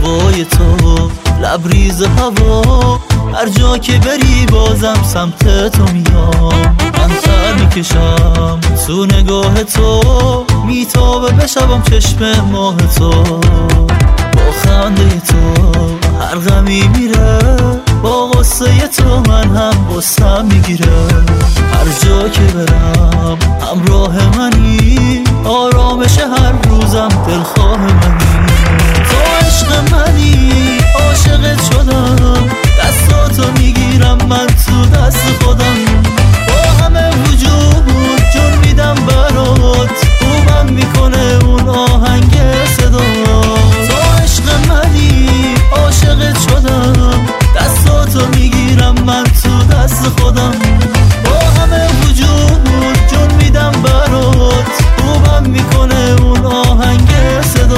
هوای تو، لبریز هوا، هر جا که بری بازم سمت تو میام. من سر میکشم تو نگاه تو، میتابه بشبم چشم ماه تو. با خنده تو هر غمی میره، با غصه تو من هم غصم میگیره. هر جا که برم همراه منی، آرامش هر روزم دلخواه منی. تو عشق منی، عاشقت شدم، دستاتو میگیرم من تو دست خودم. با همه وجود جون میدم برات، خوبم میکنه اون آهنگ صدا. تو عشق منی، عاشقت شدم، دستاتو میگیرم من تو دست خودم. با همه وجود جون میدم برات، خوبم میکنه اون آهنگ صدا.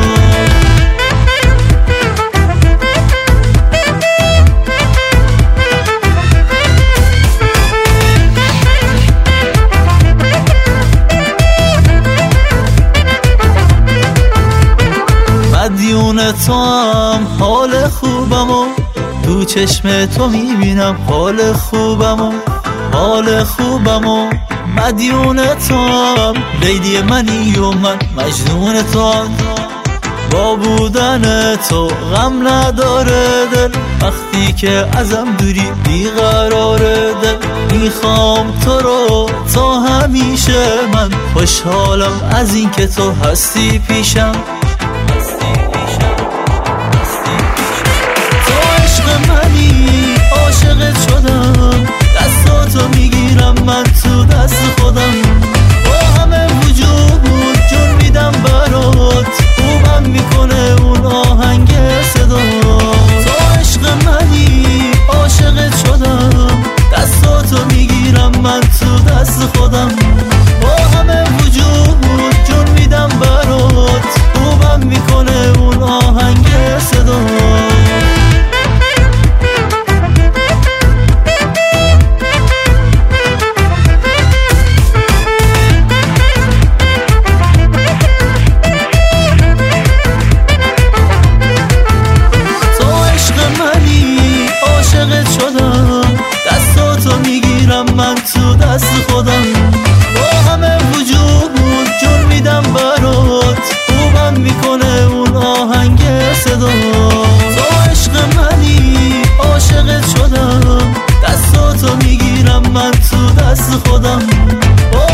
مدیون تو هم حال خوبمو، تو چشم تو میبینم حال خوبمو، حال خوبمو. مدیون تو هم لیلی منی و من مجنون تو هم. با بودن تو غم نداره دل، وقتی که ازم دوری بیقراره دل. میخوام تو رو تا همیشه، من خوشحالم از این که تو هستی پیشم. منی عاشقت شدم، دستاتو میگیرم من تو دست خودم. با همه وجود جون میدم برات، خوبم میکنه اون آهنگ صدا. تو عشق منی، عاشقت شدم، دستاتو میگیرم من تو دست خودم. با همه وجود جون میدم برات، خوبم میکنه اون آهنگ صدا. من تو دست خودم، با همه وجود جون میدم برات، خوبم میکنه اون آهنگ صدا. تو عشق منی، عاشقت شدم، دستاتو میگیرم من تو دست خودم.